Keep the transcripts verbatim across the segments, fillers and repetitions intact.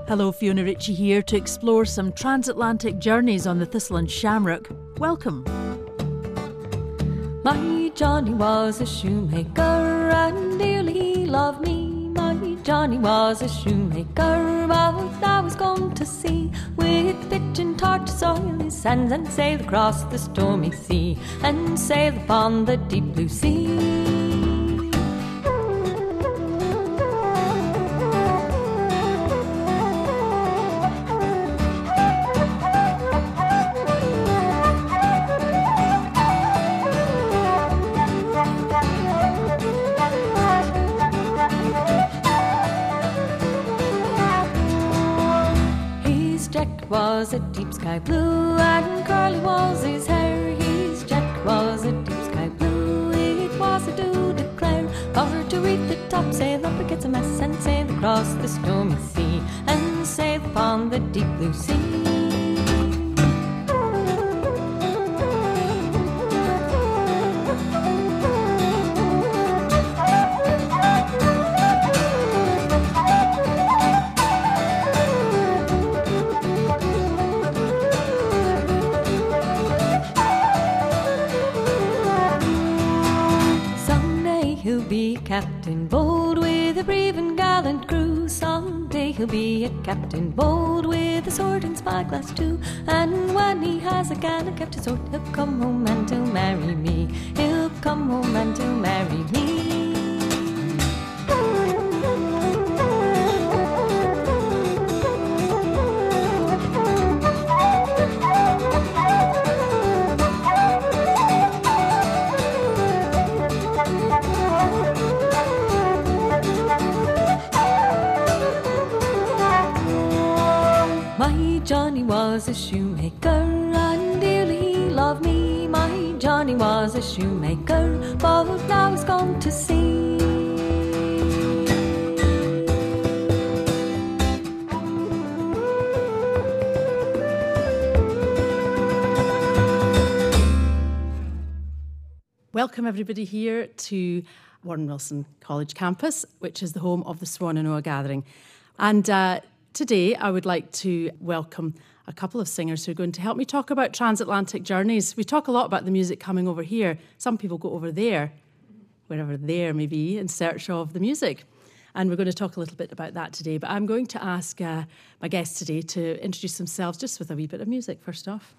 Hello, Fiona Ritchie here to explore some transatlantic journeys on the Thistle and Shamrock. Welcome. My Johnny was a shoemaker and dearly he loved me. My Johnny was a shoemaker, but I was gone to sea with pitch and tar to soil his sands and sail across the stormy sea and sail upon the deep blue sea. Was a deep sky blue and curly was his hair. His jacket was a deep sky blue. It was a do declare, for to reach the topsail up against a mess and sail across the stormy sea and sail upon the deep blue sea. Captain bold with a brave and gallant crew. Someday he'll be a captain bold with a sword and spyglass too. And when he has a gal and kept his sword, he'll come home and he'll marry me. He'll come home and he'll marry me. Johnny was a shoemaker and dearly he loved me. My Johnny was a shoemaker, but now he's gone to sea. Welcome everybody here to Warren Wilson College campus, which is the home of the Swan and Oa Gathering. And uh, Today, I would like to welcome a couple of singers who are going to help me talk about transatlantic journeys. We talk a lot about the music coming over here. Some people go over there, wherever there may be, in search of the music. And we're going to talk a little bit about that today. But I'm going to ask uh, my guests today to introduce themselves just with a wee bit of music first off.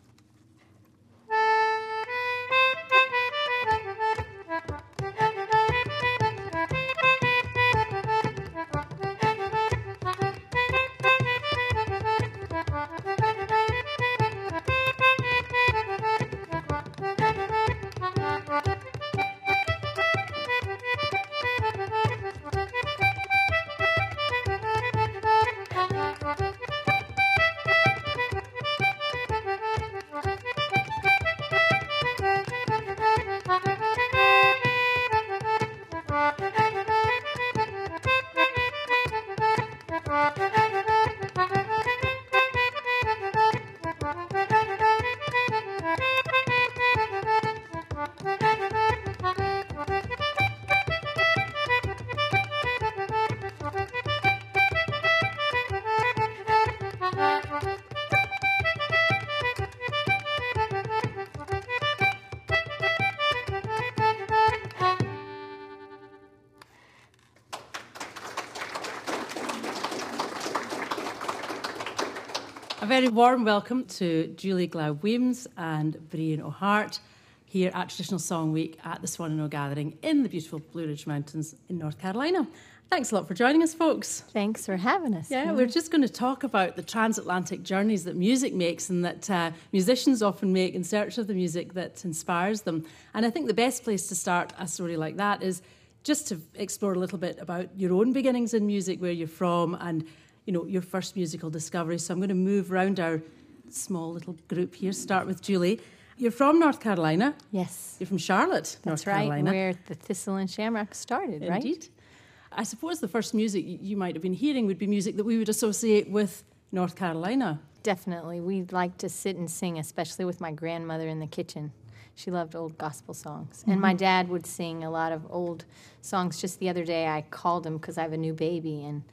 A very warm welcome to Julie Glaub-Weems and Brian O'Hart here at Traditional Song Week at the Swan and Oa Gathering in the beautiful Blue Ridge Mountains in North Carolina. Thanks a lot for joining us, folks. Thanks for having us. Yeah, we're just going to talk about the transatlantic journeys that music makes and that uh, musicians often make in search of the music that inspires them. And I think the best place to start a story like that is just to explore a little bit about your own beginnings in music, where you're from, and you know, your first musical discovery. So I'm going to move around our small little group here. Start with Julie. You're from North Carolina. Yes. You're from Charlotte, That's North right, Carolina. where the Thistle and Shamrock started, Indeed. right? Indeed. I suppose the first music you might have been hearing would be music that we would associate with North Carolina. Definitely. We like to sit and sing, especially with my grandmother in the kitchen. She loved old gospel songs. Mm-hmm. And my dad would sing a lot of old songs. Just the other day, I called him because I have a new baby, and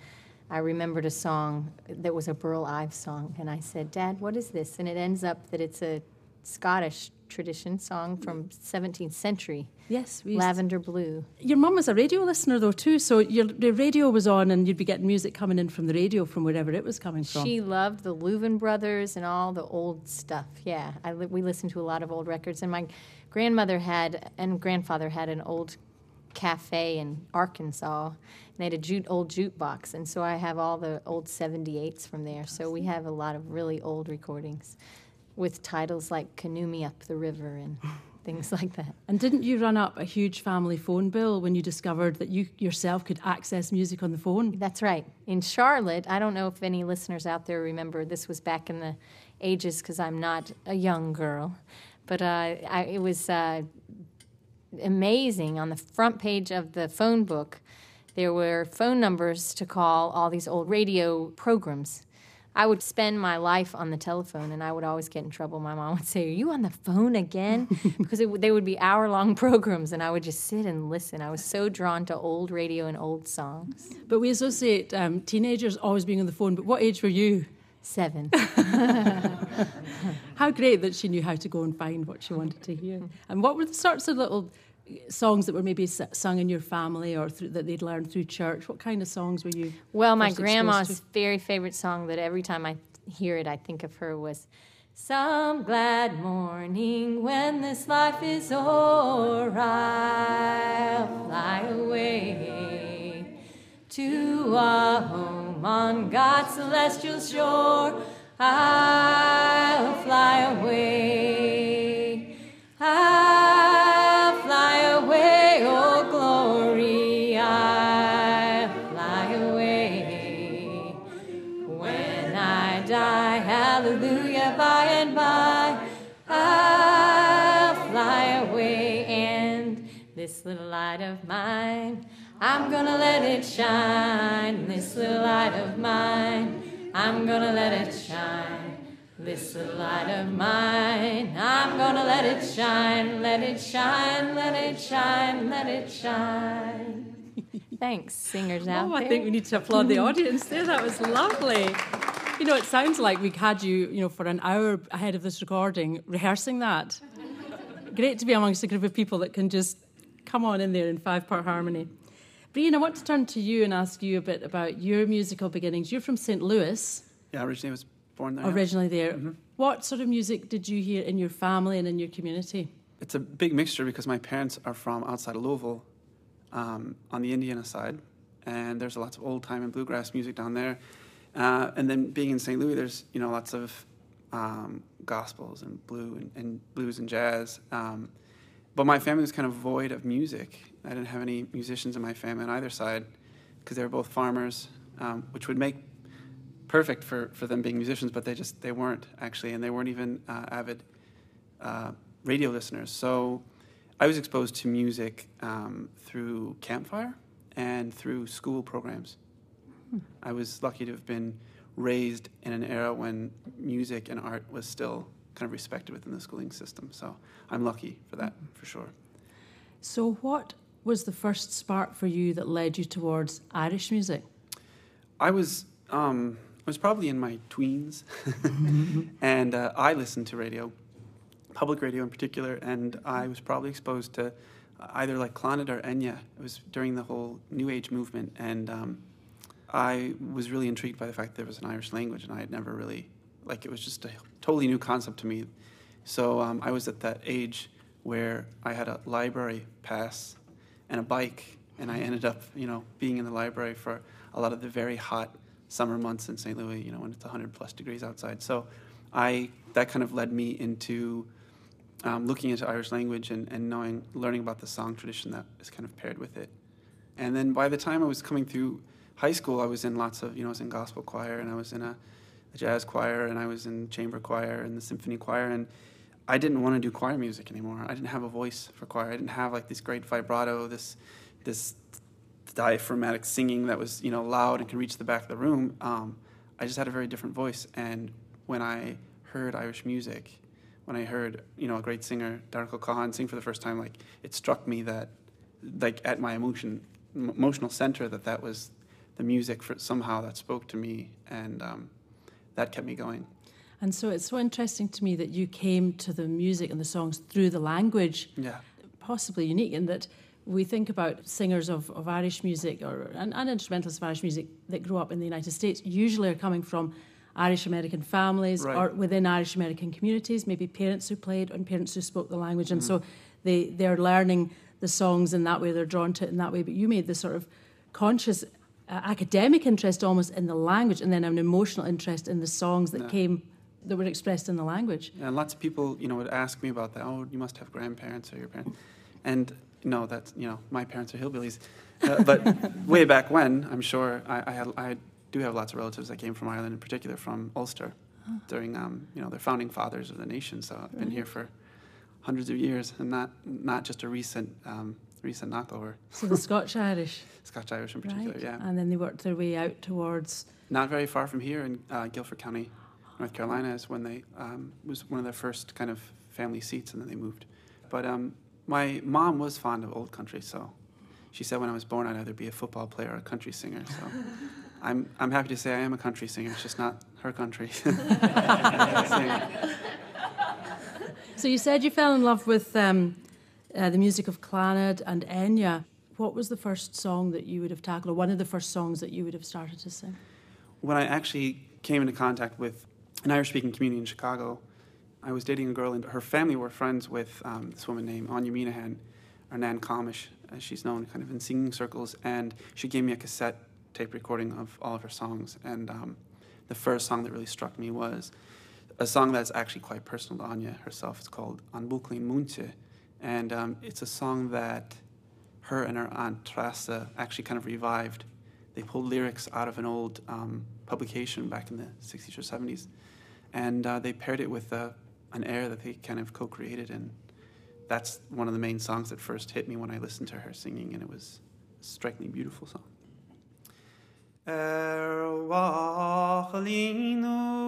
I remembered a song that was a Burl Ives song, and I said, Dad, what is this? And it ends up that it's a Scottish tradition song from seventeenth century. Yes, we used Lavender Blue. Your mum was a radio listener, though, too, so your the radio was on and you'd be getting music coming in from the radio from wherever it was coming from. She loved the Louvin Brothers and all the old stuff, yeah. I li- we listened to a lot of old records, and my grandmother had, and grandfather had an old cafe in Arkansas, and they had a jute, old jukebox, and so I have all the old seventy-eights from there, so we have a lot of really old recordings with titles like Canoe Me Up the River and things like that. And didn't you run up a huge family phone bill when you discovered that you yourself could access music on the phone? That's right. In Charlotte, I don't know if any listeners out there remember, this was back in the ages because I'm not a young girl, but uh, I, it was uh, amazing. On the front page of the phone book, there were phone numbers to call all these old radio programs. I would spend my life on the telephone, and I would always get in trouble. My mom would say, are you on the phone again? Because it, they would be hour-long programs, and I would just sit and listen. I was so drawn to old radio and old songs. But we associate um, teenagers always being on the phone, but what age were you? Seven. How great that she knew how to go and find what she wanted to hear. And what were the sorts of little songs that were maybe sung in your family or through, that they'd learned through church? What kind of songs were you Well, my first grandma's exposed to? very favorite song that every time I hear it, I think of her was, some glad morning when this life is o'er, I'll fly away to a home on God's celestial shore. I'll fly away. I'll fly away, oh glory. I'll fly away. When I die, hallelujah, by and by, I'll fly away. And this little light of mine, I'm gonna let it shine. This little light of mine, I'm gonna let it shine. This little light of mine, I'm gonna let it shine. Let it shine, let it shine, let it shine. Thanks, singers out Oh, there. I think we need to applaud the audience there. That was lovely. You know, it sounds like we had you, you know, for an hour ahead of this recording, rehearsing that. Great to be amongst a group of people that can just come on in there in five-part harmony. Brian, I want to turn to you and ask you a bit about your musical beginnings. You're from Saint Louis. Yeah, originally I was born there. Originally there. Mm-hmm. What sort of music did you hear in your family and in your community? It's a big mixture because my parents are from outside of Louisville, um, on the Indiana side, and there's lots of old time and bluegrass music down there. Uh, and then being in Saint Louis, there's you know lots of um, gospels and blue and, and blues and jazz. Um, but my family was kind of void of music. I didn't have any musicians in my family on either side because they were both farmers, um, which would make perfect for, for them being musicians, but they just they weren't actually, and they weren't even uh, avid uh, radio listeners. So I was exposed to music um, through Campfire and through school programs. Hmm. I was lucky to have been raised in an era when music and art was still kind of respected within the schooling system. So I'm lucky for that, for sure. So what was the first spark for you that led you towards Irish music? I was um, I was probably in my tweens, and uh, I listened to radio, public radio in particular, and I was probably exposed to either like Clonard or Enya. It was during the whole New Age movement, and um, I was really intrigued by the fact that there was an Irish language, and I had never really, like, it was just a totally new concept to me. So um, I was at that age where I had a library pass and a bike, and I ended up, you know, being in the library for a lot of the very hot summer months in Saint Louis, you know, when it's one hundred plus degrees outside. So I that kind of led me into um, looking into Irish language and, and knowing, learning about the song tradition that is kind of paired with it. And then by the time I was coming through high school, I was in lots of, you know, I was in gospel choir, and I was in a, a jazz choir, and I was in chamber choir and the symphony choir, and I didn't want to do choir music anymore. I didn't have a voice for choir. I didn't have like this great vibrato, this this diaphragmatic singing that was, you know, loud and could reach the back of the room. Um, I just had a very different voice. And when I heard Irish music, when I heard, you know, a great singer, Darko Kahan, sing for the first time, like, it struck me that, like, at my emotion, emotional center, that that was the music for somehow that spoke to me, and um, that kept me going. And so it's so interesting to me that you came to the music and the songs through the language. Yeah. Possibly unique in that we think about singers of, of Irish music or and, and instrumentalists of Irish music that grew up in the United States usually are coming from Irish American families right. or within Irish American communities, maybe parents who played and parents who spoke the language, and mm. so they, they're learning the songs in that way, they're drawn to it in that way. But you made this sort of conscious uh, academic interest almost in the language, and then an emotional interest in the songs that yeah. came that were expressed in the language. And lots of people, you know, would ask me about that. Oh, you must have grandparents or your parents. And, no, that's, you know, my parents are hillbillies. Uh, but way back when, I'm sure I, I, had, I do have lots of relatives that came from Ireland, in particular from Ulster, oh. during, um, you know, the founding fathers of the nation. So I've been right. here for hundreds of years, and not not just a recent um, recent knockover. So the Scotch-Irish. Scotch-Irish in particular, right. yeah. And then they worked their way out towards... Not very far from here in uh, Guilford County, North Carolina, is when they um, was one of their first kind of family seats, and then they moved. But um, my mom was fond of old country, so she said when I was born I'd either be a football player or a country singer. So I'm I'm happy to say I am a country singer. It's just not her country. So you said you fell in love with um, uh, the music of Clannad and Enya. What was the first song that you would have tackled, or one of the first songs that you would have started to sing? When I actually came into contact with an Irish-speaking community in Chicago, I was dating a girl, and her family were friends with um, this woman named Anya Minahan, or Nan Comish, as she's known kind of in singing circles, and she gave me a cassette tape recording of all of her songs, and um, the first song that really struck me was a song that's actually quite personal to Anya herself. It's called An Bucklín Múinte, and um, it's a song that her and her aunt Trasa actually kind of revived. They pulled lyrics out of an old um, publication back in the sixties or seventies, and uh, they paired it with uh, an air that they kind of co-created, and that's one of the main songs that first hit me when I listened to her singing, and it was a strikingly beautiful song. Er Bucklín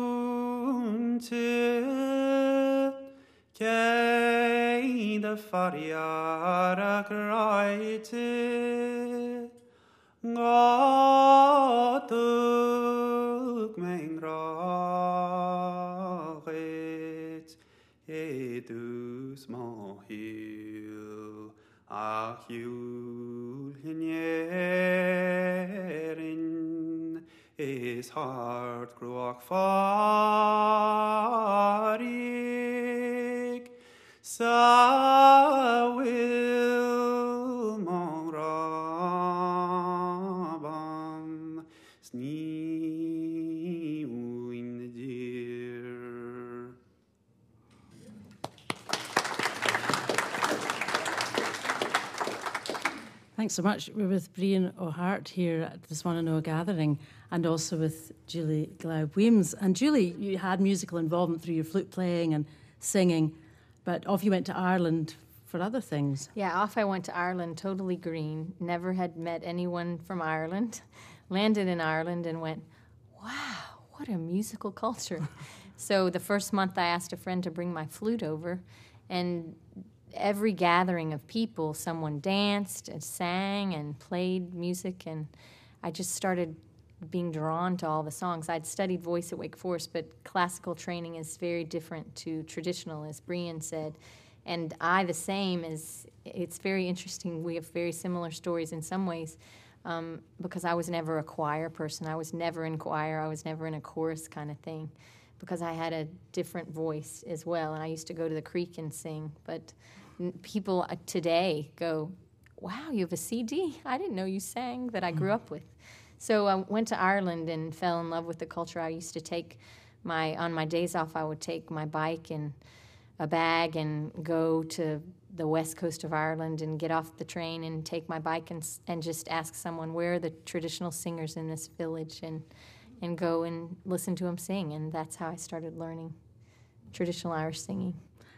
Múinte, kei de fariara graite, Gatuk mein grachet, edus mohil, ach Julianerin, is hart groach farig, sa will mon raban, sni uin dear. Thanks so much. We're with Brian O'Hart here at the Swan and Oa Gathering, and also with Julie Glaub-Weems. And Julie, you had musical involvement through your flute playing and singing, but off you went to Ireland for other things. Yeah, off I went to Ireland, totally green. Never had met anyone from Ireland. Landed in Ireland and went, wow, what a musical culture. So the first month I asked a friend to bring my flute over, and every gathering of people, someone danced and sang and played music, and I just started being drawn to all the songs. I'd studied voice at Wake Forest, but classical training is very different to traditional, as Brian said. And I, the same, is, it's very interesting. We have very similar stories in some ways, um, because I was never a choir person. I was never in choir. I was never in a chorus kind of thing, because I had a different voice as well. And I used to go to the creek and sing, but people today go, wow, you have a C D? I didn't know you sang that I grew up with. So I went to Ireland and fell in love with the culture. I used to take my, on my days off, I would take my bike and a bag and go to the west coast of Ireland and get off the train and take my bike and and just ask someone, where are the traditional singers in this village, and and go and listen to them sing. And that's how I started learning traditional Irish singing.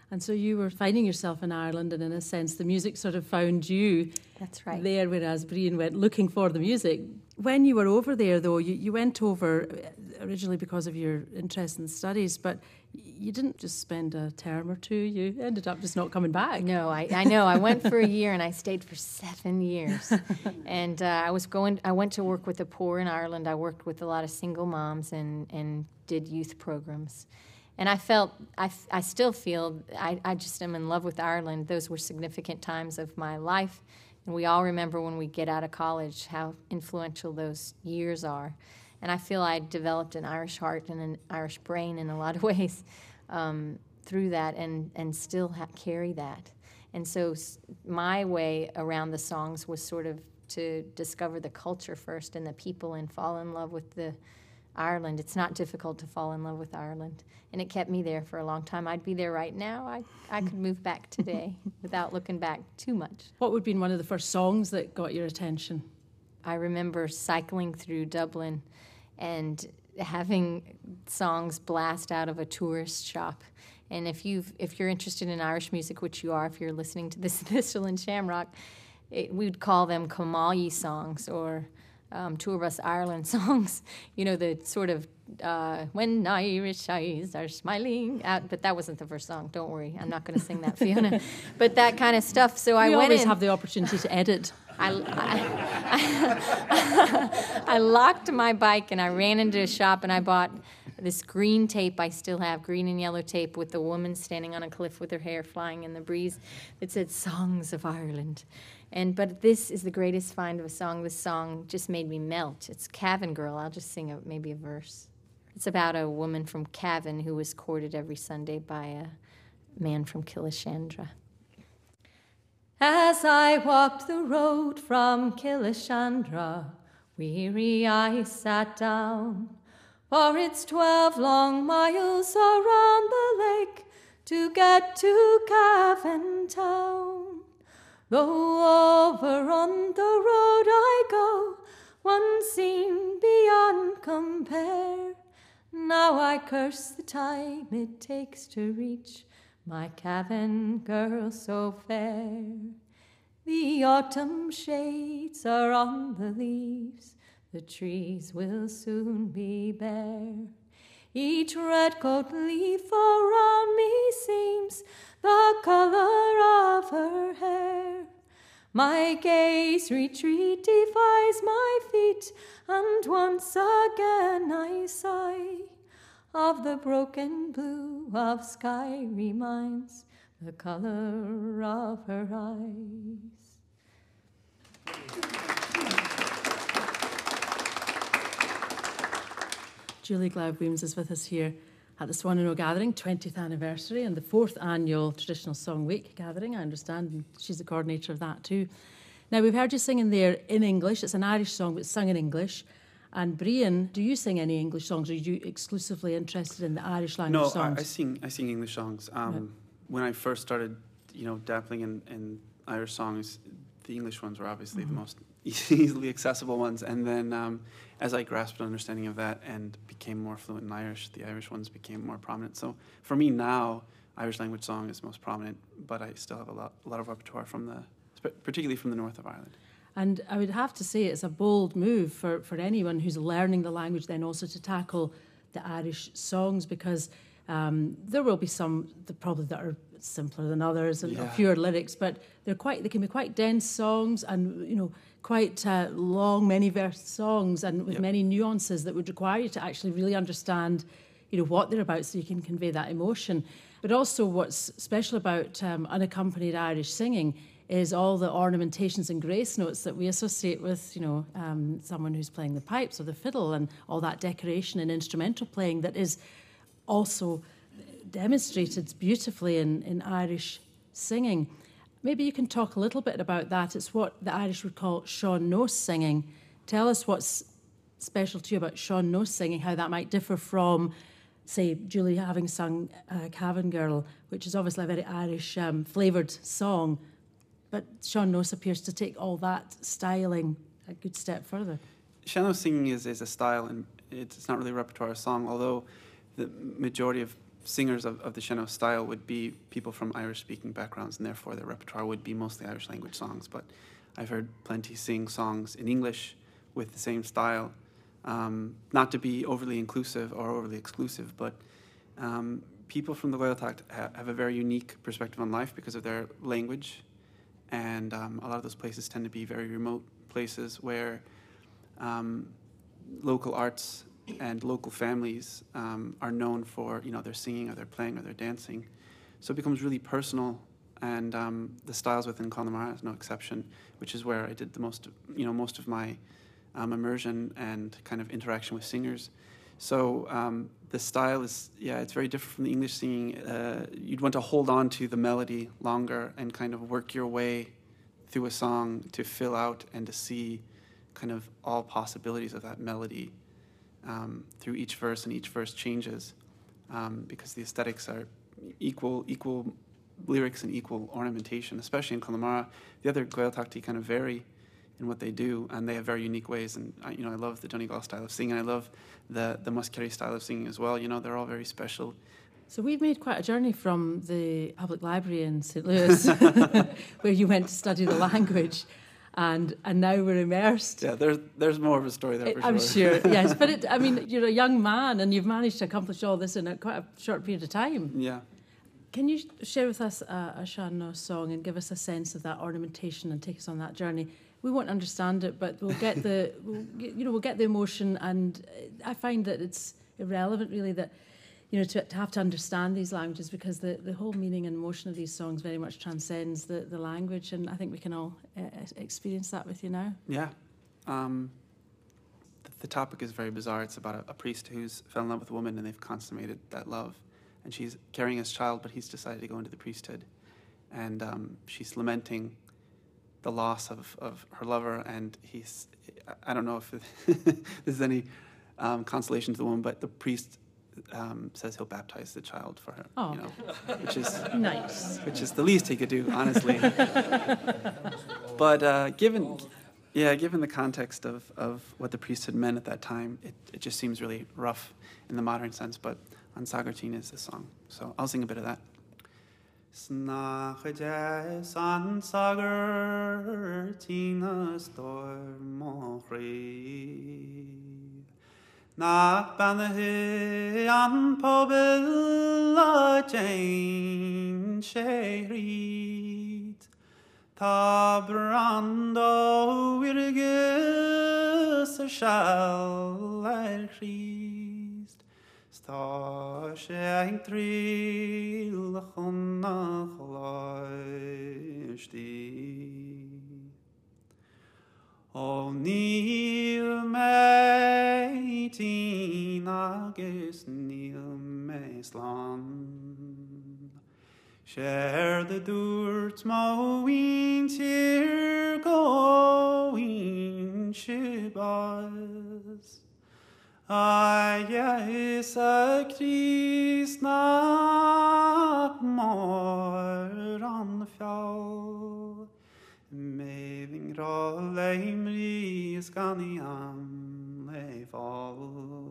And so you were finding yourself in Ireland, and in a sense, the music sort of found you That's right. there, whereas Brian went looking for the music. When you were over there, though, you, you went over originally because of your interest in studies, but you didn't just spend a term or two. You ended up just not coming back. No, I, I know. I went for a year and I stayed for seven years. And uh, I was going. I went to work with the poor in Ireland. I worked with a lot of single moms and, and did youth programs. And I felt, I, I still feel, I, I just am in love with Ireland. Those were significant times of my life. And we all remember when we get out of college how influential those years are. And I feel I developed an Irish heart and an Irish brain in a lot of ways um, through that, and, and still ha- carry that. And so s- my way around the songs was sort of to discover the culture first and the people and fall in love with the Ireland. It's not difficult to fall in love with Ireland. And it kept me there for a long time. I'd be there right now. I, I could move back today without looking back too much. What would have been one of the first songs that got your attention? I remember cycling through Dublin and having songs blast out of a tourist shop. And if you've if you're interested in Irish music, which you are if you're listening to this Thistle and Shamrock, it, we'd call them Comallie songs or um, Tour Bus Ireland songs. You know, the sort of uh, when Irish eyes are smiling out. But that wasn't the first song. Don't worry, I'm not going to sing that, Fiona. But that kind of stuff. So I we went always in. have the opportunity to edit. I, I, I locked my bike and I ran into a shop and I bought this green tape I still have, green and yellow tape with a woman standing on a cliff with her hair flying in the breeze that said Songs of Ireland. And but this is the greatest find of a song. This song just made me melt. It's Cavan Girl. I'll just sing a, maybe a verse. It's about a woman from Cavan who was courted every Sunday by a man from Killashandra. As I walked the road from Killashandra, weary I sat down, for it's twelve long miles around the lake to get to Cavan town. Though over on the road I go, one scene beyond compare. Now I curse the time it takes to reach my Cavan girl so fair. The autumn shades are on the leaves, the trees will soon be bare. Each red-coat leaf around me seems the color of her hair. My gaze retreat defies my feet, and once again I sigh. Of the broken blue of sky reminds the color of her eyes. Julie Glaude-Weems is with us here at the Swan and O Gathering, twentieth anniversary, and the fourth annual Traditional Song Week gathering, I understand. And she's the coordinator of that too. Now, we've heard you singing there in English. It's an Irish song, but it's sung in English. And Brian, do you sing any English songs, or are you exclusively interested in the Irish language no, songs? No, I, I sing I sing English songs. Um, right. When I first started, you know, dabbling in, in Irish songs, the English ones were obviously mm-hmm. the most easily accessible ones. And then um, as I grasped an understanding of that and became more fluent in Irish, the Irish ones became more prominent. So for me now, Irish language song is most prominent, but I still have a lot, a lot of repertoire from the, particularly from the north of Ireland. And I would have to say it's a bold move for, for anyone who's learning the language then also to tackle the Irish songs, because um, there will be some that probably that are simpler than others and yeah. fewer lyrics, but they're quite they can be quite dense songs and, you know, quite uh, long, many verse songs and with yep. many nuances that would require you to actually really understand, you know, what they're about so you can convey that emotion. But also what's special about um, unaccompanied Irish singing is all the ornamentations and grace notes that we associate with, you know, um, someone who's playing the pipes or the fiddle, and all that decoration and instrumental playing that is also demonstrated beautifully in, in Irish singing. Maybe you can talk a little bit about that. It's what the Irish would call Sean Nose singing. Tell us what's special to you about Sean Nose singing, how that might differ from, say, Julie having sung uh, Cavan Girl, which is obviously a very Irish um, flavoured song. But Sean Nose appears to take all that styling a good step further. Sean Nose singing is, is a style, and it's not really a repertoire song, although the majority of singers of, of the Sean-Nós style would be people from Irish-speaking backgrounds, and therefore their repertoire would be mostly Irish language songs. But I've heard plenty sing songs in English with the same style, um, not to be overly inclusive or overly exclusive, but um, people from the Gaeltacht ha- have a very unique perspective on life because of their language, and um, a lot of those places tend to be very remote places where um, local arts and local families um, are known for, you know, their singing or their playing or their dancing. So it becomes really personal, and um, the styles within Connemara is no exception, which is where I did the most, you know, most of my um, immersion and kind of interaction with singers. So um, the style is, yeah, it's very different from the English singing. Uh, you'd want to hold on to the melody longer and kind of work your way through a song to fill out and to see kind of all possibilities of that melody um, through each verse, and each verse changes um, because the aesthetics are equal, equal lyrics and equal ornamentation, especially in Connemara. The other Gaeltachti kind of vary in what they do, and they have very unique ways. And I, you know, I love the Donegal style of singing. I love the the Muskerry style of singing as well. You know, they're all very special. So we've made quite a journey from the public library in Saint Louis, where you went to study the language, and and now we're immersed. Yeah, there's there's more of a story there. It, for I'm sure. sure, yes. But it, I mean, you're a young man, and you've managed to accomplish all this in a quite a short period of time. Yeah. Can you share with us a, a Sean-Nós song and give us a sense of that ornamentation and take us on that journey? We won't understand it, but we'll get the, we'll get, you know, we'll get the emotion. And I find that it's irrelevant, really, that, you know, to, to have to understand these languages, because the, the whole meaning and emotion of these songs very much transcends the, the language. And I think we can all uh, experience that with you now. Yeah. Um, the, the topic is very bizarre. It's about a, a priest who's fell in love with a woman, and they've consummated that love. And she's carrying his child, but he's decided to go into the priesthood. And um, she's lamenting the loss of, of her lover, and he's, I don't know if this is any um, consolation to the woman, but the priest um, says he'll baptize the child for her. Oh. You know, which is Nice. Which is the least he could do, honestly. But uh, given, yeah, given the context of, of what the priesthood meant at that time, it, it just seems really rough in the modern sense. But An Sagartín is the song, so I'll sing a bit of that. Snachajas an Sagartín storm chríb, nach banathe an pobl a Jane sé rít, tá brando virgus a shall ar Christ. Tá sé ag tríl chun nach láistí. Ó níl mé tí agus níl mé slán, sér de dúirt má vín tír góin sibas. Ai, yes, a Christ nach mór an fjall, meving ra leimri skani an le fall.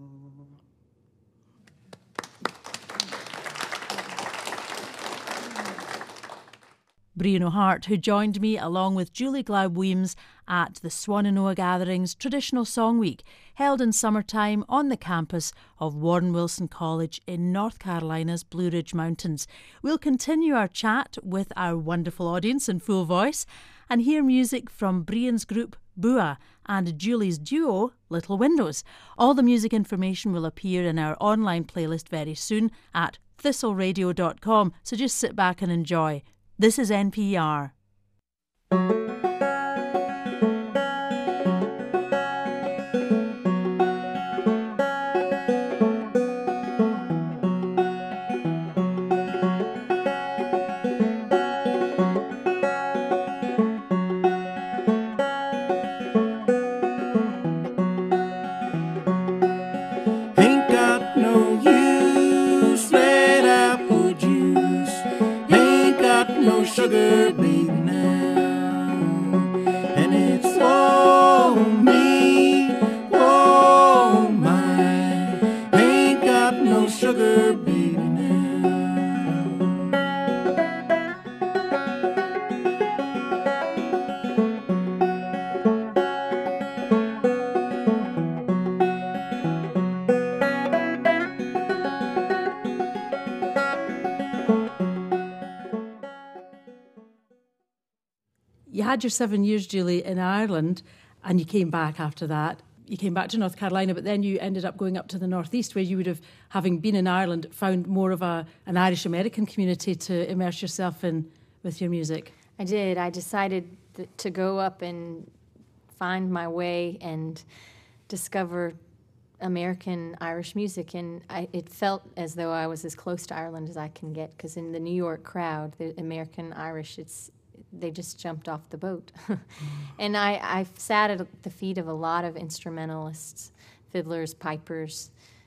Brian O'Hart, who joined me along with Julie Glaub-Weems at the Swan and Oa Gatherings Traditional Song Week, held in summertime on the campus of Warren Wilson College in North Carolina's Blue Ridge Mountains. We'll continue our chat with our wonderful audience in full voice and hear music from Brian's group Bua and Julie's duo Little Windows. All the music information will appear in our online playlist very soon at thistle radio dot com, so just sit back and enjoy. This is N P R. Ain't got no use, red apple juice. Ain't got no sugar, baby, now. had your seven years, Julie, in Ireland, and you came back after that. You came back to North Carolina, but then you ended up going up to the Northeast, where you would have, having been in Ireland, found more of a an Irish-American community to immerse yourself in with your music. I did. I decided th- to go up and find my way and discover American Irish music, and I, it felt as though I was as close to Ireland as I can get, because in the New York crowd, the American Irish, it's they just jumped off the boat. And I, I sat at the feet of a lot of instrumentalists, fiddlers, pipers,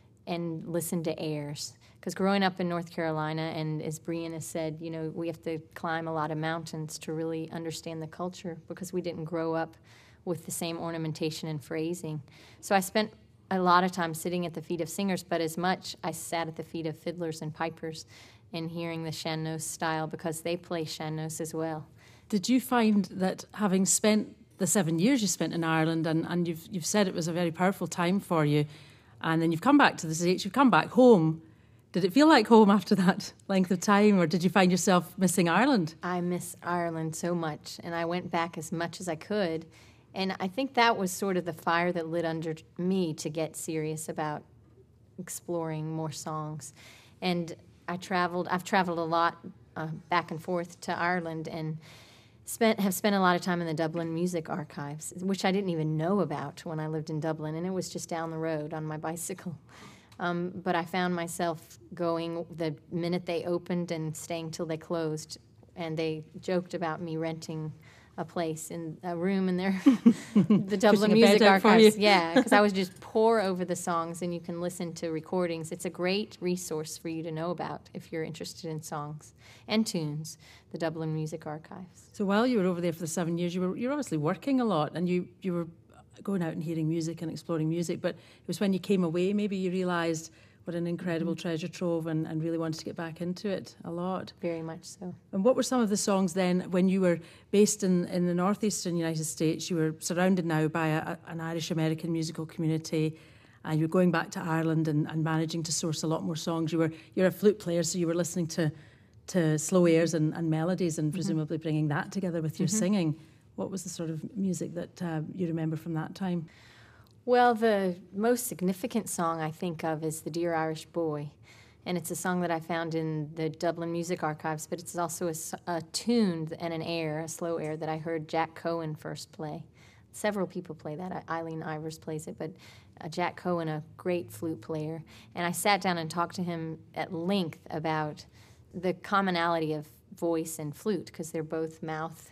and listened to airs. Because growing up in North Carolina, and as Brian has said, you know, we have to climb a lot of mountains to really understand the culture, because we didn't grow up with the same ornamentation and phrasing. So I spent a lot of time sitting at the feet of singers, but as much I sat at the feet of fiddlers and pipers and hearing the sean-nós style, because they play sean-nós as well. Did you find that, having spent the seven years you spent in Ireland, and, and you've you've said it was a very powerful time for you, and then you've come back to the States, you've come back home, did it feel like home after that length of time, or did you find yourself missing Ireland? I miss Ireland so much, and I went back as much as I could, and I think that was sort of the fire that lit under me to get serious about exploring more songs. And I traveled, I've traveled a lot uh, back and forth to Ireland, and Spent have spent a lot of time in the Dublin Music Archives, which I didn't even know about when I lived in Dublin, and it was just down the road on my bicycle. Um, but I found myself going the minute they opened and staying till they closed, and they joked about me renting a place in a room in their the Dublin Music Archives. Yeah, because I was just pour over the songs, and you can listen to recordings. It's a great resource for you to know about if you're interested in songs and tunes. The Dublin Music Archives. So while you were over there for the seven years, you were you're obviously working a lot, and you you were going out and hearing music and exploring music. But it was when you came away, maybe you realised what an incredible mm-hmm. treasure trove, and, and really wanted to get back into it a lot. Very much so. And what were some of the songs then, when you were based in, in the northeastern United States, you were surrounded now by a, an Irish-American musical community, and you were going back to Ireland and, and managing to source a lot more songs. You were, you're a flute player, so you were listening to, to slow airs and, and melodies, and presumably mm-hmm. bringing that together with your mm-hmm. singing. What was the sort of music that uh, you remember from that time? Well, the most significant song I think of is The Dear Irish Boy, and it's a song that I found in the Dublin Music Archives, but it's also a, a tune and an air, a slow air, that I heard Jack Cohen first play. Several people play that. Eileen Ivers plays it, but uh, Jack Cohen, a great flute player. And I sat down and talked to him at length about the commonality of voice and flute, because they're both mouth.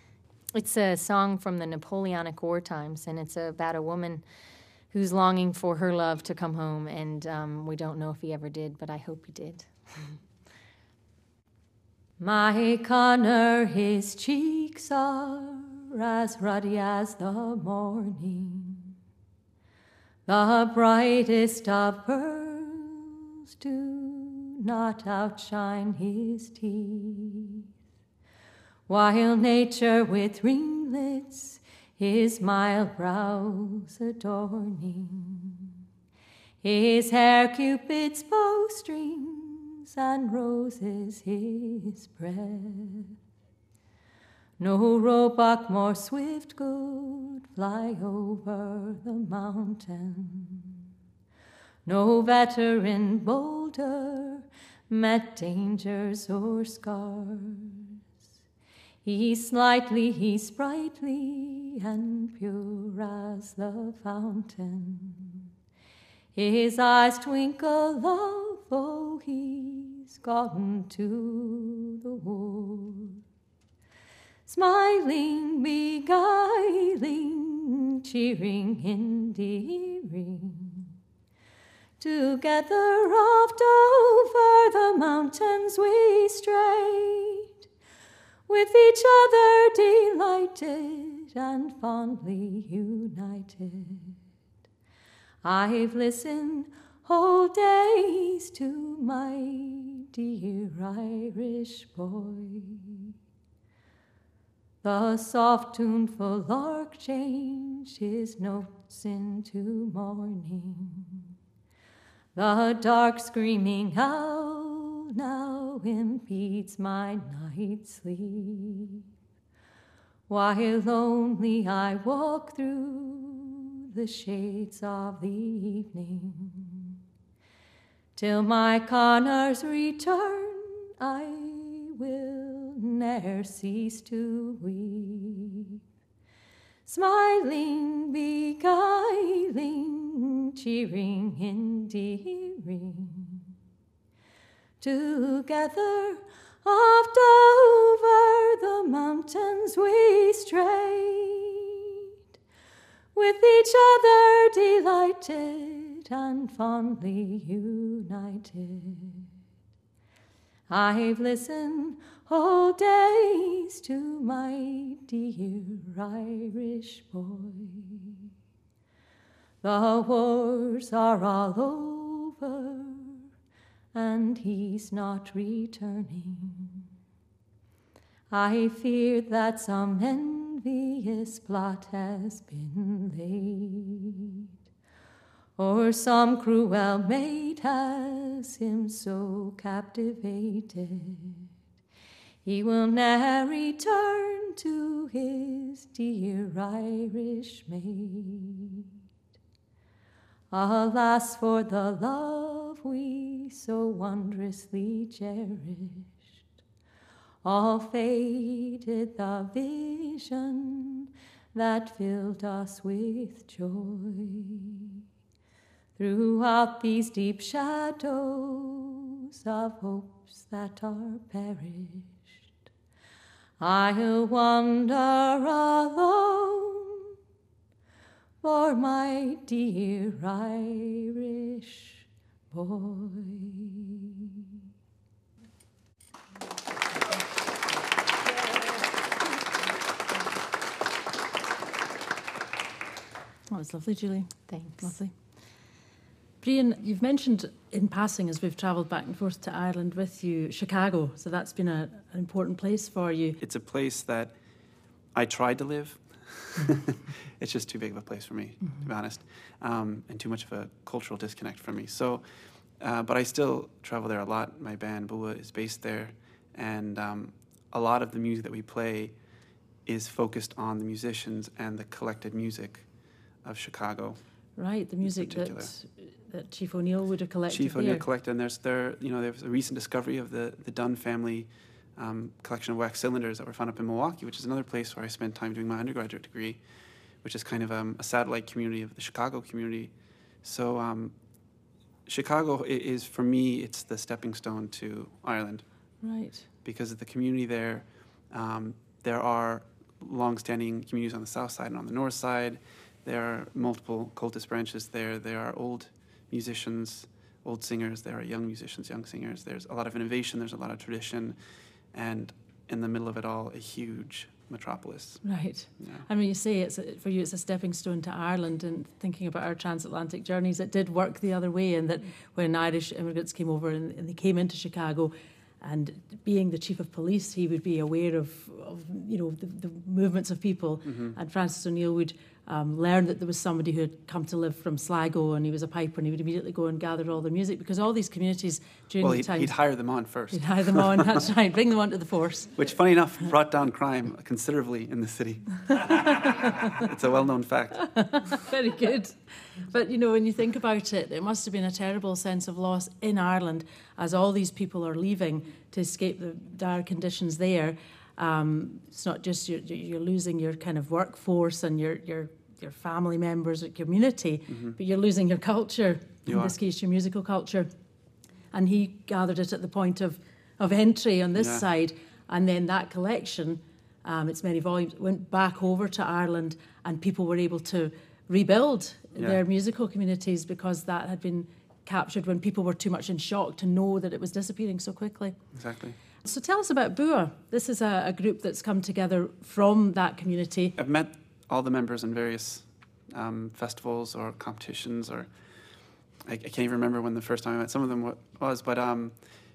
It's a song from the Napoleonic War times, and it's about a woman who's longing for her love to come home, and um, we don't know if he ever did, but I hope he did. My Connor, his cheeks are as ruddy as the morning, the brightest of pearls do not outshine his teeth, while nature with ringlets his mild brows adorning, his hair Cupid's bowstrings and roses his breath. No roebuck more swift could fly over the mountain, no veteran bolder met dangers or scars. He's slightly, he's sprightly, and pure as the fountain. His eyes twinkle love, oh, he's gotten to the wood. Smiling, beguiling, cheering, endearing, together oft over the mountains we strayed, with each other delighted and fondly united. I've listened whole days to my dear Irish boy. The soft tuneful lark changed his notes into morning. The dark screaming owl now impedes my night's sleep. while lonely I walk through the shades of the evening. Till my Connor's return, I will ne'er cease to weep. Smiling, beguiling, cheering, endearing, together oft over the mountains we strayed, with each other delighted and fondly united. I've listened all days to my dear Irish boy. The wars are all over, and he's not returning. I fear that some envious plot has been laid, or some cruel maid has him so captivated, he will ne'er return to his dear Irish maid. Alas for the love we so wondrously cherished, all faded the vision that filled us with joy. Throughout these deep shadows of hopes that are perished, I'll wander alone for my dear Irish boy. That was lovely, Julie. Thanks. Lovely. Brian, you've mentioned in passing as we've travelled back and forth to Ireland with you, Chicago. So that's been a, an important place for you. It's a place that I tried to live. It's just too big of a place for me, mm-hmm. to be honest, um, and too much of a cultural disconnect for me. So, uh, but I still travel there a lot. My band, Bua, is based there, and um, a lot of the music that we play is focused on the musicians and the collected music of Chicago. Right, the music that that Chief O'Neill would have collected. Chief O'Neill there. collected, and there's there, you know, there's a recent discovery of the the Dunn family um, collection of wax cylinders that were found up in Milwaukee, which is another place where I spent time doing my undergraduate degree, which is kind of um, a satellite community of the Chicago community. So um, Chicago is, for me, it's the stepping stone to Ireland. Right. Because of the community there, um, there are long-standing communities on the south side and on the north side. There are multiple cultist branches there. There are old musicians, old singers. There are young musicians, young singers. There's a lot of innovation. There's a lot of tradition. And in the middle of it all, a huge metropolis. Right. Yeah. I mean, you say it's a, for you it's a stepping stone to Ireland, and thinking about our transatlantic journeys, it did work the other way, in that when Irish immigrants came over and, and they came into Chicago, and being the chief of police, he would be aware of, of you know, the, the movements of people. Mm-hmm. And Francis O'Neill would um, learn that there was somebody who had come to live from Sligo, and he was a piper, and he would immediately go and gather all their music, because all these communities during well, the he'd, time... he'd hire them on first. He'd hire them on, that's right, bring them onto the force. Which, funny enough, brought down crime considerably in the city. It's a well-known fact. Very good. But, you know, when you think about it, it must have been a terrible sense of loss in Ireland as all these people are leaving to escape the dire conditions there. Um, it's not just you're, you're losing your kind of workforce and your your, your family members, your community, mm-hmm. but you're losing your culture, you in are. this case your musical culture. And he gathered it at the point of, of entry on this yeah. side, and then that collection, um, it's many volumes, went back over to Ireland, and people were able to rebuild yeah. their musical communities, because that had been captured when people were too much in shock to know that it was disappearing so quickly. Exactly. So tell us about Bua. This is a, a group that's come together from that community. I've met all the members in various um, festivals or competitions, or I, I can't even remember when the first time I met some of them was, but um,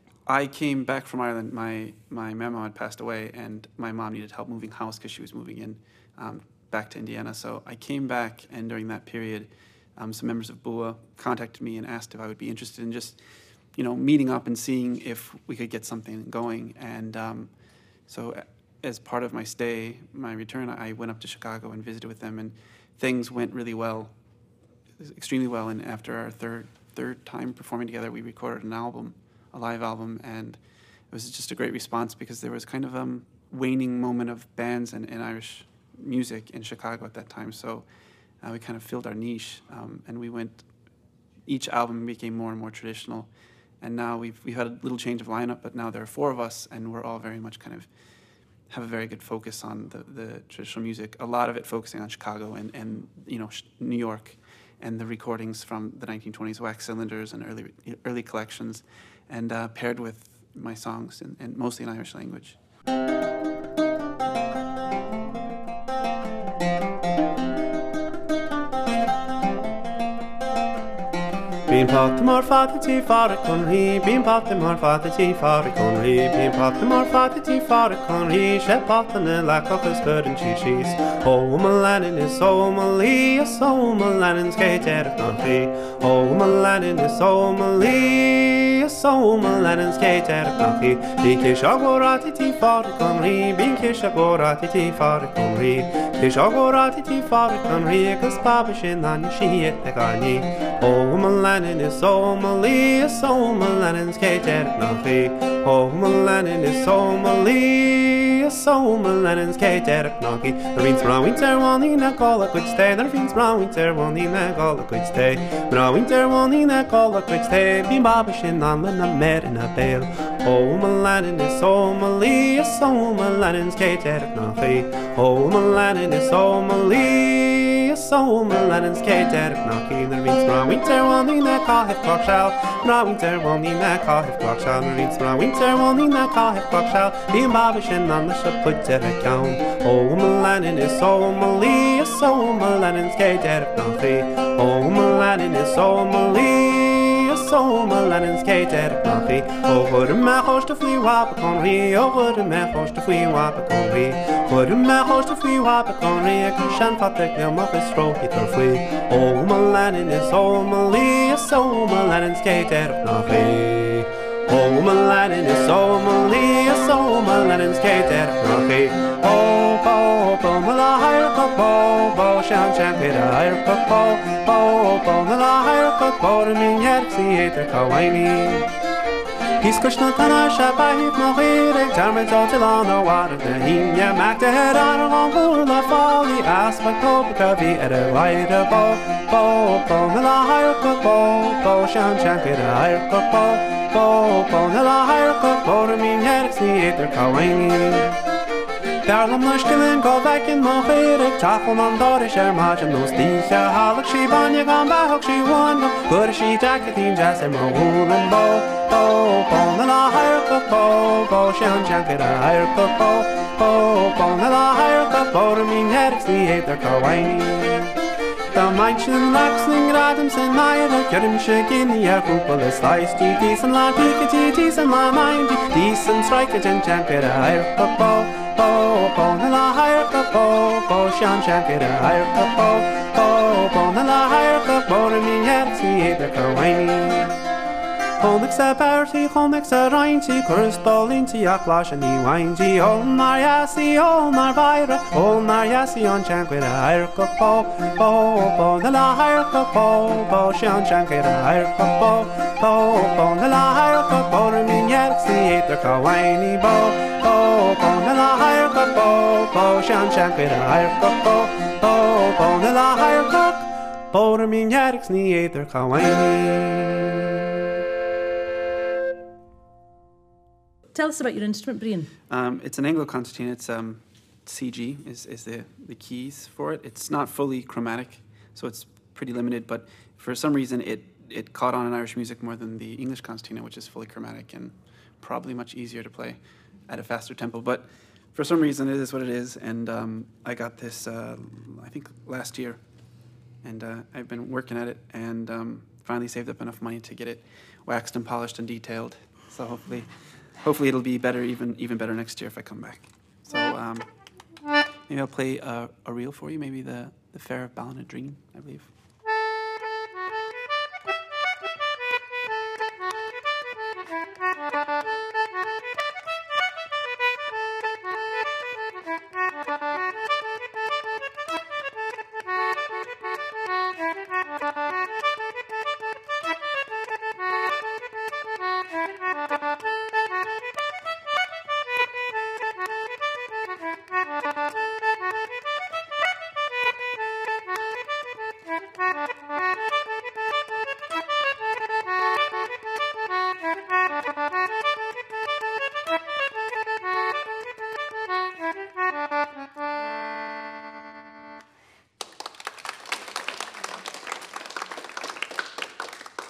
I came back from Ireland. My my mama had passed away, and my mom needed help moving house because she was moving in um, back to Indiana. So I came back, and during that period, um, some members of Bua contacted me and asked if I would be interested in just, you know, meeting up and seeing if we could get something going. And um, so as part of my stay, my return, I went up to Chicago and visited with them, and things went really well, extremely well. And after our third third time performing together, we recorded an album, a live album, and it was just a great response because there was kind of a um, waning moment of bands and, and Irish music in Chicago at that time. So uh, we kind of filled our niche, um, and we went. Each album became more and more traditional, and now we've we've had a little change of lineup. But now there are four of us, and we're all very much kind of have a very good focus on the, the traditional music. A lot of it focusing on Chicago and and you know New York, and the recordings from the nineteen twenties, wax cylinders and early early collections, and uh, paired with my songs and, and mostly in Irish language. Bín páta mar fatatí fara con rí, bín páta mar fatatí fara con rí, bín páta mar fatatí fara con rí, sé páta na lecochas burden chi chís. Oh, my lenin is so my lee, so my lenin's gate erf non rí. Oh, my lenin is so my lee, so my lenin's gate erf non rí. Bí kish agorati tí fara con rí, bín kish agorati tí fara con rí, kish agorati tí fara con rí, gus baba sin an shi et gani. Oh, my lenin is so my lee, so my lenin's gate erf non rí. Oh, my lenin is so my lee, so my lenin's gate erf non rí. There means brown winter one in a call a quick stay. There means brown winter one in a call a quick stay. Brown winter one in a call a quick stay. Been babishin on when I'm mad in a bale. Oh, my lenin is so my lee, so my lenin's gate erf non rí. Oh, my lenin is so my lee, so my lenin's gate erf non rí. There means brown winter one in a call half clock shell. Brown winter one in a call half clock shell. There means brown winter one in a call half clock shell. Been babishin on the ship put to the count. Oh, my lenin is so my lee, so my lenin's gate erf non rí. Oh, my lenin is so my lee, so my lenin's gate erf non rí. Oh, what a man host to flee wap con rí. Oh, what a man host to flee wap con rí. What a man host to flee wap con rí. I can shan fatek no muff is throw it or flee. Oh, my lenin is so my lee, so my lenin's gate erf non rí. Oh, my lenin is so my lee, so my lenin's gate erf non rí. Oh, bo, bo, my la higher cup, bo, bo, shan shan pit a higher cup, bo, bo, bo, my la higher cup, bo, to me yet see it or kawaii. He's Krishna Tana Shabahit Mohir, Jarman Jotilon, or water, the Hinya Mac the head on a long hula folly, ask my Kopavi at a wider bow, bo, bo, my la higher cup, bo, bo, shan shan pit a higher cup, bo, bo, bo, my la higher cup, bo, to me yet see it or kawaii. Darlam nushkilin go back in Mohir, Chapel Mandorish, Ermajin, no Stisha, Halak, she banya gone back, she won, good she jacketing, jazz and Mohulin bow, bo, bo, la higher cup, bo, bo, shan jacket, a higher cup, bo, bo, bo, la higher cup, bo, to mean headaches, the eight, they're kawaii. The Manchin Laxing Adams and Naya, Kerim Shakin, the Yakupolis, Slice, decent la Pikati, decent la Mindy, decent strike a gen champion, a higher cup, bo, bo, bo, la higher cup, bo, bo, shan champion, a higher cup, bo, bo, bo, la higher cup, bo, to mean headaches, the eight, they're kawaii. Honix a party, honix a reinty, corresponding aclash and the windy, all Mariasi, all Marvira, all Mariasi on Chank with a higher cup, bo, bo, bo, the la higher cup, bo, bo, she on Chank with a higher cup, bo, bo, bo, the la higher cup, bo, to mean yet, the eight, the kawaii, bo, bo, bo, the la higher cup, bo, bo, she on Chank with a higher cup, bo, bo, bo, the la higher cup, bo, to mean yet, the eight, the kawaii. Tell us about your instrument, Brian. Um, it's an Anglo-concertina. It's um, C G is, is the, the keys for it. It's not fully chromatic, so it's pretty limited, but for some reason it, it caught on in Irish music more than the English concertina, which is fully chromatic and probably much easier to play at a faster tempo. But for some reason it is what it is, and um, I got this, uh, I think, last year, and uh, I've been working at it, and um, finally saved up enough money to get it waxed and polished and detailed, so hopefully... Hopefully it'll be better, even even better next year if I come back. So um, maybe I'll play uh, a reel for you, maybe the, the Fair of Ballinadreen, I believe.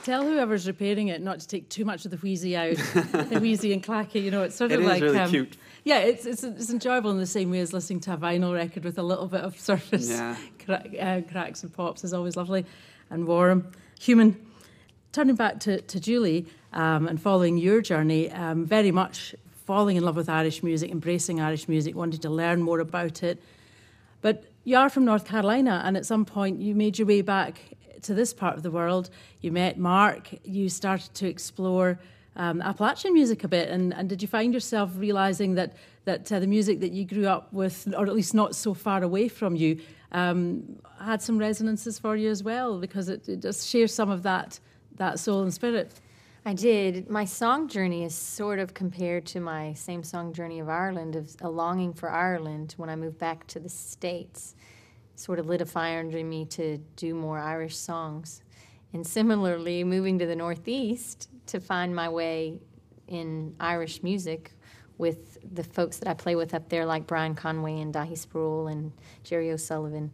tell whoever's repairing it not to take too much of the wheezy out, the wheezy and clacky. You know, it's sort It of is like really um, cute. Yeah, it's, it's it's enjoyable in the same way as listening to a vinyl record with a little bit of surface Yeah. cra- uh, cracks and pops is always lovely and warm, human. Turning back to, to Julie um, and following your journey, um, very much falling in love with Irish music, embracing Irish music, wanting to learn more about it. But you are from North Carolina, and at some point you made your way back to this part of the world. You met Mark, you started to explore um, Appalachian music a bit, and, and did you find yourself realising that, that uh, the music that you grew up with, or at least not so far away from you, um, had some resonances for you as well, because it, it just shares some of that, that soul and spirit? I did. My song journey is sort of compared to my same song journey of Ireland, of a longing for Ireland when I moved back to the States. Sort of lit a fire under me to do more Irish songs. And similarly, moving to the Northeast to find my way in Irish music with the folks that I play with up there, like Brian Conway and Dahi Sproul and Jerry O'Sullivan.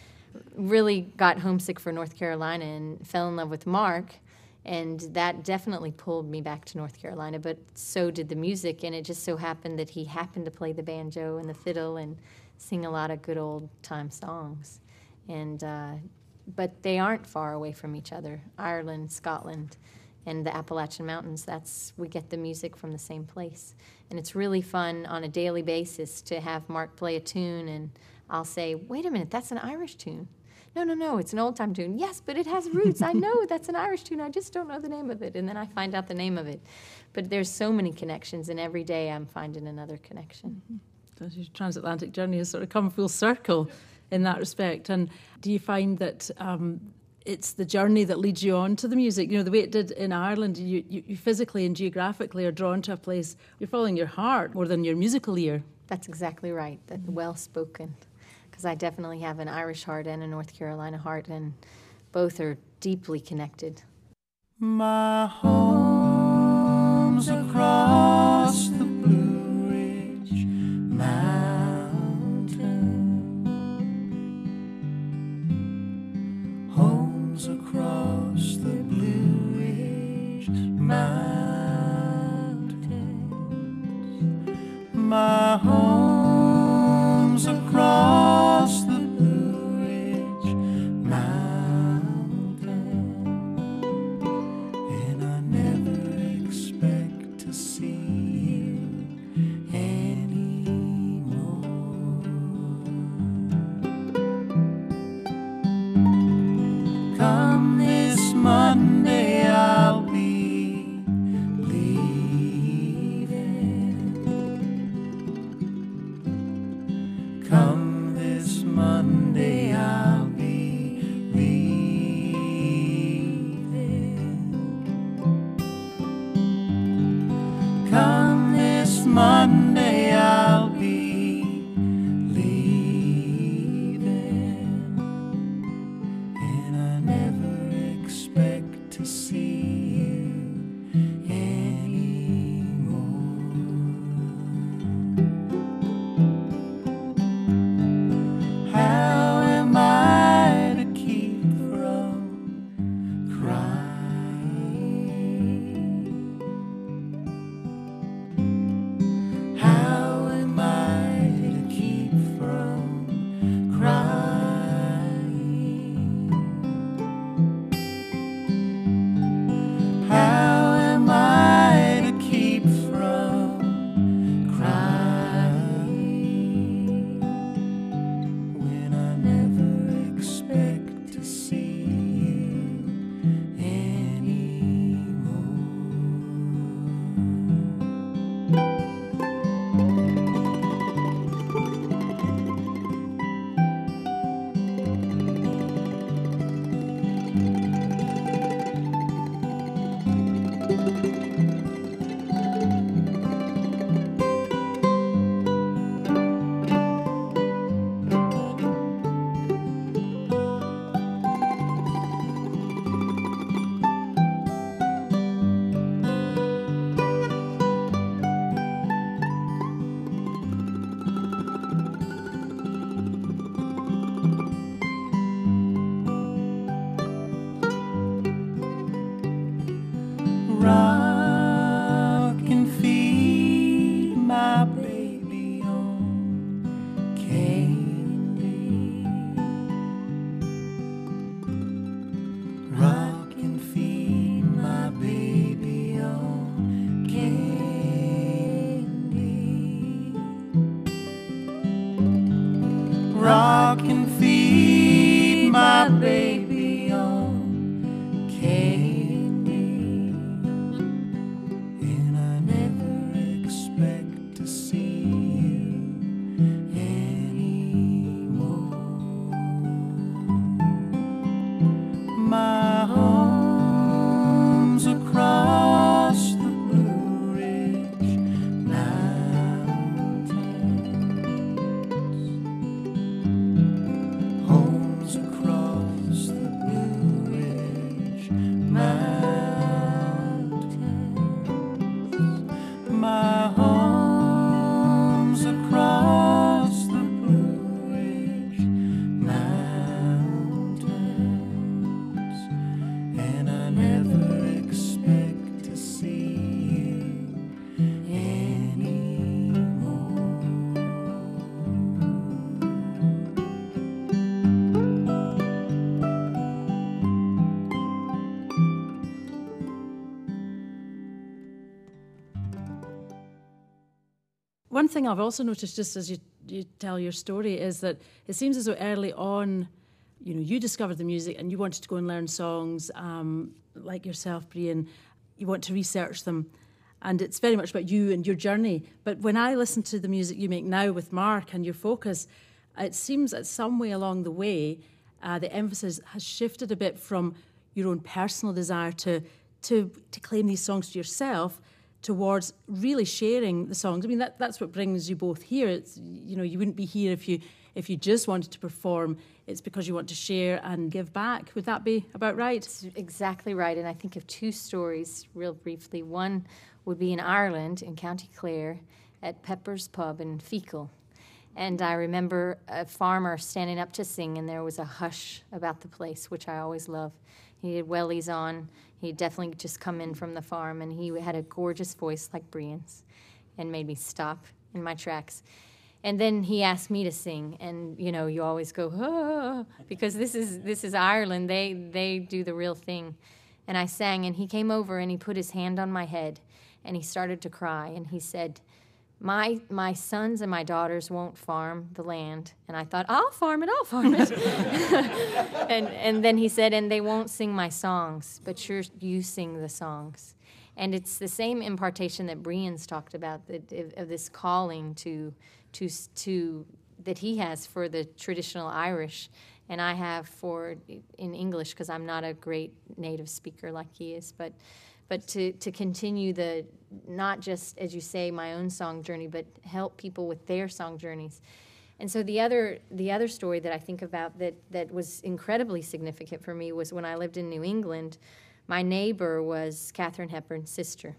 Really got homesick for North Carolina and fell in love with Mark. And that definitely pulled me back to North Carolina, but so did the music, and it just so happened that he happened to play the banjo and the fiddle and sing a lot of good old-time songs. And uh, but they aren't far away from each other. Ireland, Scotland, and the Appalachian Mountains, that's we get the music from the same place. And it's really fun on a daily basis to have Mark play a tune, and I'll say, wait a minute, that's an Irish tune. No, no, no, it's an old-time tune. Yes, but it has roots. I know that's an Irish tune. I just don't know the name of it. And then I find out the name of it. But there's so many connections, and every day I'm finding another connection. So your transatlantic journey has sort of come full circle in that respect. And do you find that um, it's the journey that leads you on to the music? You know, the way it did in Ireland, you, you, you physically and geographically are drawn to a place. You're following your heart more than your musical ear. That's exactly right. That well-spoken. Because I definitely have an Irish heart and a North Carolina heart, and both are deeply connected. My home's across the Blue Ridge Mountain. Home's across the Blue Ridge Mountains. My home's across the Blue Ridge Mountain, and I never expect to see you anymore. Come this Monday, I'll be rock and feed my baby on candy. Rock and feed my baby on candy. Rock and feed my baby on candy. And I never expect to see you anymore. My home's across the Blue Ridge Mountains. Home's across the Blue Ridge Mountains. My home's across the Blue Ridge Mountains. And I never expect to see you anymore. One thing I've also noticed, just as you, you tell your story, is that it seems as though early on, you know, you discovered the music and you wanted to go and learn songs, um, like yourself, Brian. You want to research them, and it's very much about you and your journey. But when I listen to the music you make now with Mark and your focus, it seems that some way along the way, uh, the emphasis has shifted a bit from your own personal desire to to to claim these songs to yourself, towards really sharing the songs. I mean, that, that's what brings you both here. It's, you know, you wouldn't be here if you if you just wanted to perform. It's because you want to share and give back. Would that be about right? It's exactly right. And I think of two stories real briefly. One would be in Ireland, in County Clare, at Pepper's Pub in Feakle. And I remember a farmer standing up to sing, and there was a hush about the place, which I always love. He had wellies on. He had definitely just come in from the farm, and he had a gorgeous voice like Brian's and made me stop in my tracks. And then he asked me to sing, and, you know, you always go, ah, because this is this is Ireland. They, they do the real thing. And I sang, and he came over, and he put his hand on my head, and he started to cry, and he said, My my sons and my daughters won't farm the land. And I thought, I'll farm it, I'll farm it. and and then he said, and they won't sing my songs, but you're, you sing the songs. And it's the same impartation that Brian's talked about, that, of this calling to, to, to that he has for the traditional Irish, and I have for in English, because I'm not a great native speaker like he is, but but to, to continue the, not just, as you say, my own song journey, but help people with their song journeys. And so the other the other story that I think about that, that was incredibly significant for me was when I lived in New England. My neighbor was Katharine Hepburn's sister,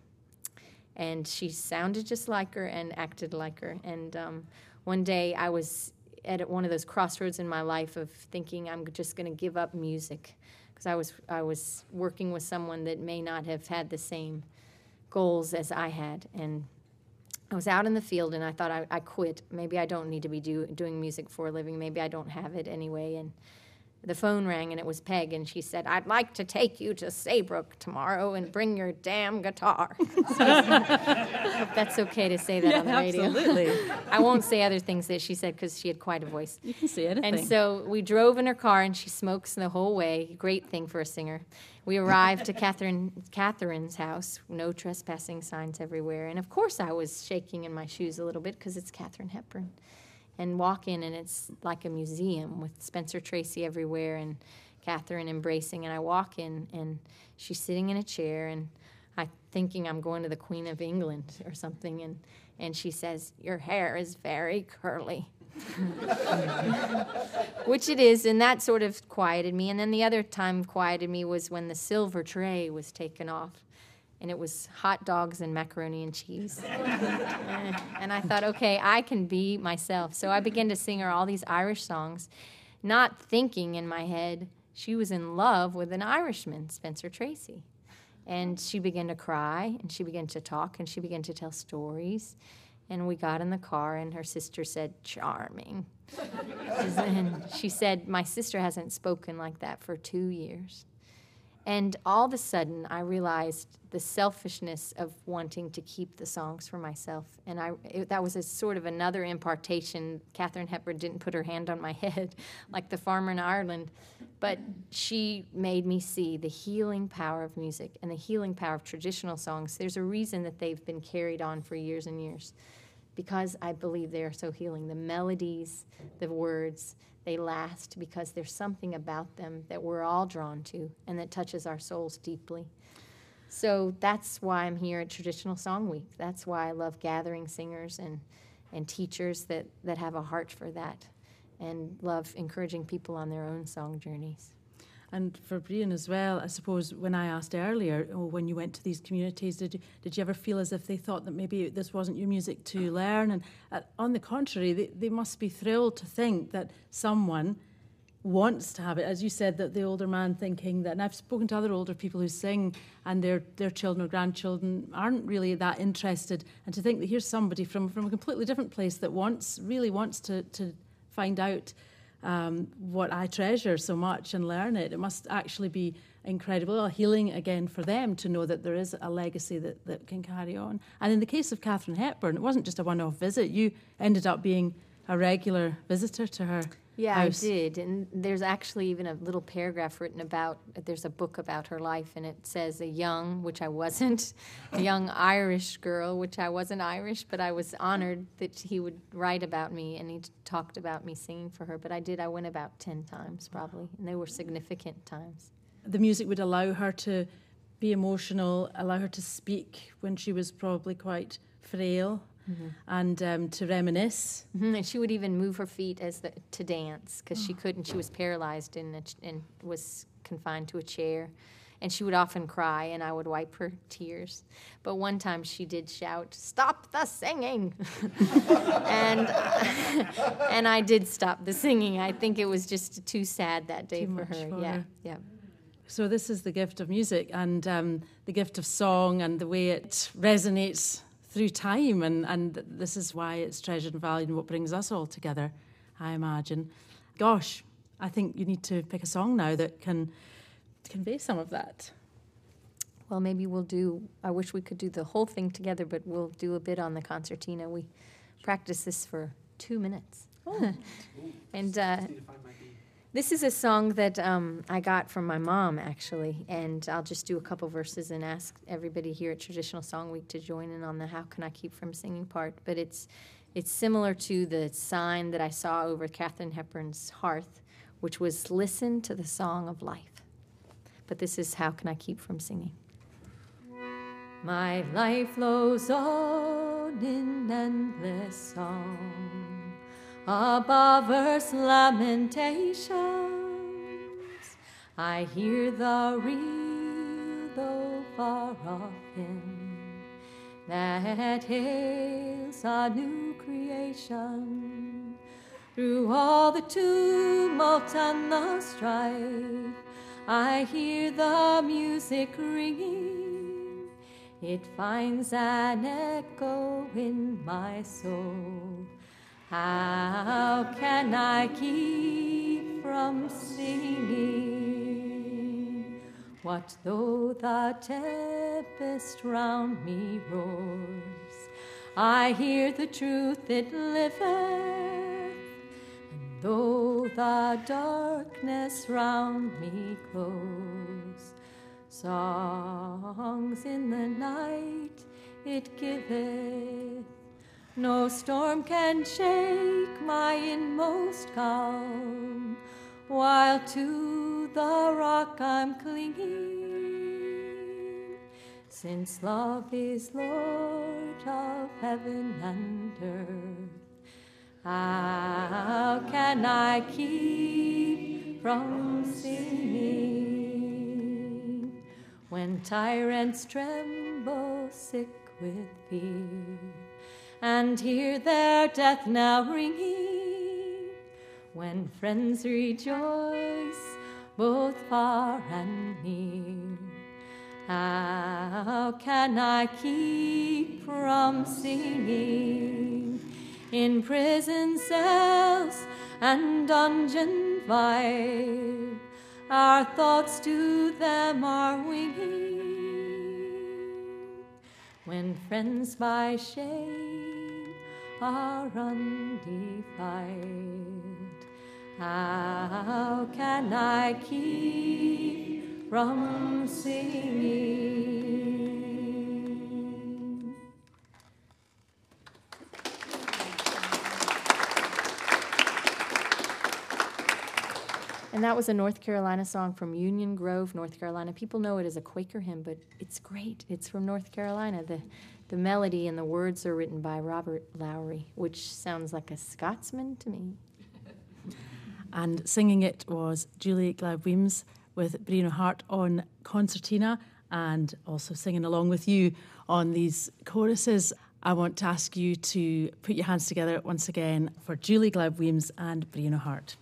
and she sounded just like her and acted like her. And um, one day I was at one of those crossroads in my life of thinking I'm just going to give up music, because I was I was working with someone that may not have had the same goals as I had. And I was out in the field, and I thought I, I quit. Maybe I don't need to be do, doing music for a living. Maybe I don't have it anyway. And the phone rang, and it was Peg, and she said, I'd like to take you to Saybrook tomorrow and bring your damn guitar. I hope that's okay to say that yeah, on the radio. Absolutely. I won't say other things that she said, because she had quite a voice. You can say anything. And so we drove in her car, and she smokes the whole way. Great thing for a singer. We arrived to Catherine, Catherine's house. No trespassing signs everywhere. And, of course, I was shaking in my shoes a little bit, because it's Katharine Hepburn. And walk in, and it's like a museum with Spencer Tracy everywhere and Katharine embracing. And I walk in, and she's sitting in a chair, and I'm thinking I'm going to the Queen of England or something. And, and she says, your hair is very curly. Which it is, and that sort of quieted me. And then the other time quieted me was when the silver tray was taken off, and it was hot dogs and macaroni and cheese. And I thought, okay, I can be myself. So I began to sing her all these Irish songs, not thinking in my head she was in love with an Irishman, Spencer Tracy. And she began to cry, and she began to talk, and she began to tell stories. And we got in the car, and her sister said, "Charming." And she said, "My sister hasn't spoken like that for two years." And all of a sudden, I realized the selfishness of wanting to keep the songs for myself. And I it, that was a sort of another impartation. Katharine Hepburn didn't put her hand on my head like the farmer in Ireland. But she made me see the healing power of music and the healing power of traditional songs. There's a reason that they've been carried on for years and years, because I believe they are so healing. The melodies, the words, they last because there's something about them that we're all drawn to and that touches our souls deeply. So that's why I'm here at Traditional Song Week. That's why I love gathering singers and, and teachers that, that have a heart for that, and love encouraging people on their own song journeys. And for Brian as well, I suppose when I asked earlier, oh, when you went to these communities, did you, did you ever feel as if they thought that maybe this wasn't your music to learn? And uh, on the contrary, they, they must be thrilled to think that someone wants to have it. As you said, that the older man thinking that, and I've spoken to other older people who sing and their, their children or grandchildren aren't really that interested, and to think that here's somebody from, from a completely different place that wants, really wants to, to find out Um, what I treasure so much and learn it. It must actually be incredible, healing again for them to know that there is a legacy that, that can carry on. And in the case of Katharine Hepburn, it wasn't just a one-off visit. You ended up being a regular visitor to her Yeah, house. I did. And there's actually even a little paragraph written about, there's a book about her life, and it says a young, which I wasn't, a young Irish girl, which I wasn't Irish, but I was honored that he would write about me, and he talked about me singing for her. But I did, I went about ten times probably, and they were significant times. The music would allow her to be emotional, allow her to speak when she was probably quite frail. Mm-hmm. And um, to reminisce. Mm-hmm. And she would even move her feet as the, to dance, because oh. she couldn't. She was paralyzed and, and was confined to a chair. And she would often cry, and I would wipe her tears. But one time she did shout, "Stop the singing!" and uh, and I did stop the singing. I think it was just too sad that day too for her. For yeah, her. yeah. So this is the gift of music, and um, the gift of song, and the way it resonates through time, and, and this is why it's treasured and valued and what brings us all together, I imagine. Gosh, I think you need to pick a song now that can convey some of that. Well, maybe we'll do, I wish we could do the whole thing together, but we'll do a bit on the concertina. We practice this for two minutes. Oh. and uh, this is a song that um, I got from my mom, actually, and I'll just do a couple verses and ask everybody here at Traditional Song Week to join in on the How Can I Keep From Singing part. But it's it's similar to the sign that I saw over Katharine Hepburn's hearth, which was "Listen to the Song of Life." But this is How Can I Keep From Singing. My life flows on in endless song, above earth's lamentations. I hear the real, though far off hymn that hails a new creation. Through all the tumult and the strife, I hear the music ringing. It finds an echo in my soul. How can I keep from singing? What though the tempest round me roars? I hear the truth it liveth, and though the darkness round me close, songs in the night it giveth. No storm can shake my inmost calm, while to the rock I'm clinging. Since love is Lord of heaven and earth, how can I keep from singing? When tyrants tremble sick with fear, and hear their death now ringing, when friends rejoice both far and near, How can I keep from singing in prison cells and dungeon fire? Our thoughts to them are winging when friends by shame are undefiled. How can I keep from singing? And that was a North Carolina song from Union Grove, North Carolina. People know it as a Quaker hymn, but it's great. It's from North Carolina. The the melody and the words are written by Robert Lowry, which sounds like a Scotsman to me. And singing it was Julie Glaub-Weems with Brian O'Hart on concertina, and also singing along with you on these choruses. I want to ask you to put your hands together once again for Julie Glaub-Weems and Brian O'Hart.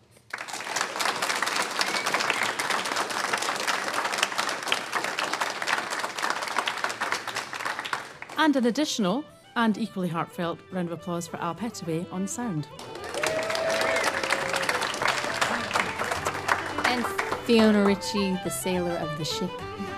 And an additional and equally heartfelt round of applause for Al Petaway on sound. And Fiona Ritchie, the sailor of the ship.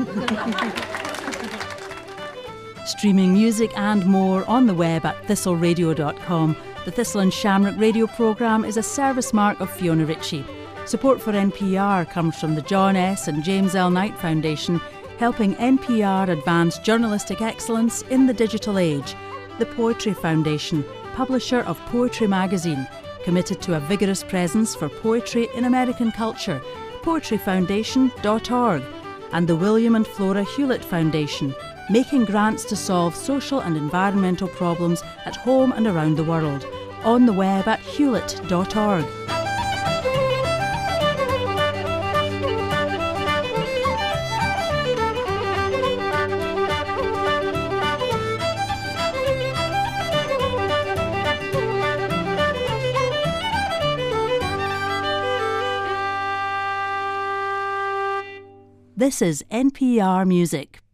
Streaming music and more on the web at thistle radio dot com. The Thistle and Shamrock radio programme is a service mark of Fiona Ritchie. Support for N P R comes from the John S. and James L. Knight Foundation, helping N P R advance journalistic excellence in the digital age. The Poetry Foundation, publisher of Poetry Magazine, committed to a vigorous presence for poetry in American culture, poetry foundation dot org. And the William and Flora Hewlett Foundation, making grants to solve social and environmental problems at home and around the world, on the web at hewlett dot org. This is N P R Music.